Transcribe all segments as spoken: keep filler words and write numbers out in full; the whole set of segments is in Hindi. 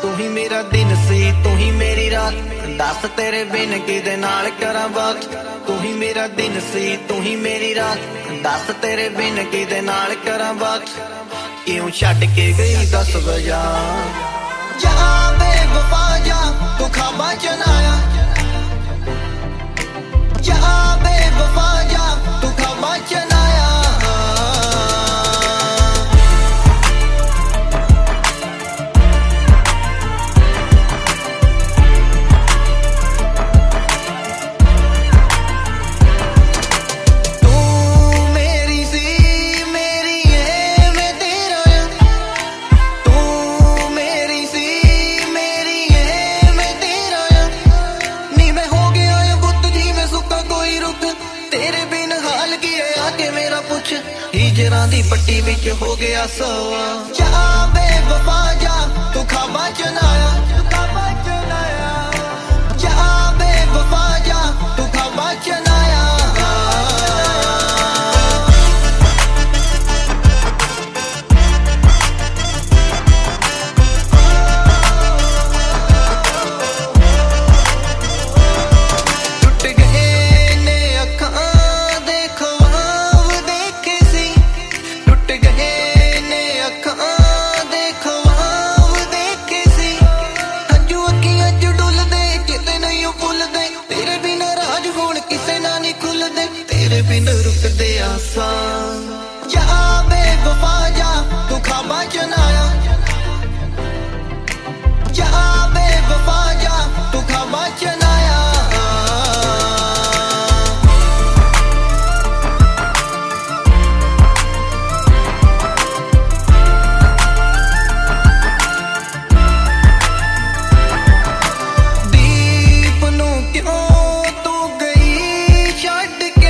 तू ही मेरा दिन सी तू ही मेरी रात, दस तेरे बिन किदे नाल करां बात। तू ही मेरा दिन सी तू ही मेरी रात, दस तेरे बिन किदे नाल करां बात। क्यों छड्ड के गई दस बजा जा बेवफा जा, तू ख्वाबां च ना आया। जा बेवफा जा, तू ख्वाबां च ना आया। हिजरां दी पट्टी विच हो गया सवा। जा बेवफा जा, तू ख्वाबां च ना आया। जा बेवफा जा, तू ख्वाबां च ना आया। तेरे बिन रुकदे आसान। जा बेवफा जा, तू ख्वाबां च ना आया। जा बेवफा जा, तू ख्वाबां च ना आया। दीप नू क्यों तू गई छड्ड के,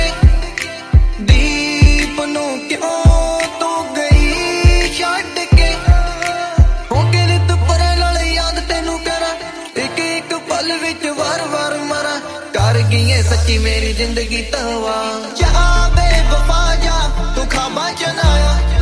दीप नू क्यों तू गई छड्ड के। हो के रित परे नाल याद तेनू करा, एक एक पल विच वार वार मरा। कर गई सच्ची मेरी जिंदगी तवा। जा बेवफा जा, तू ख्वाबां च ना आया।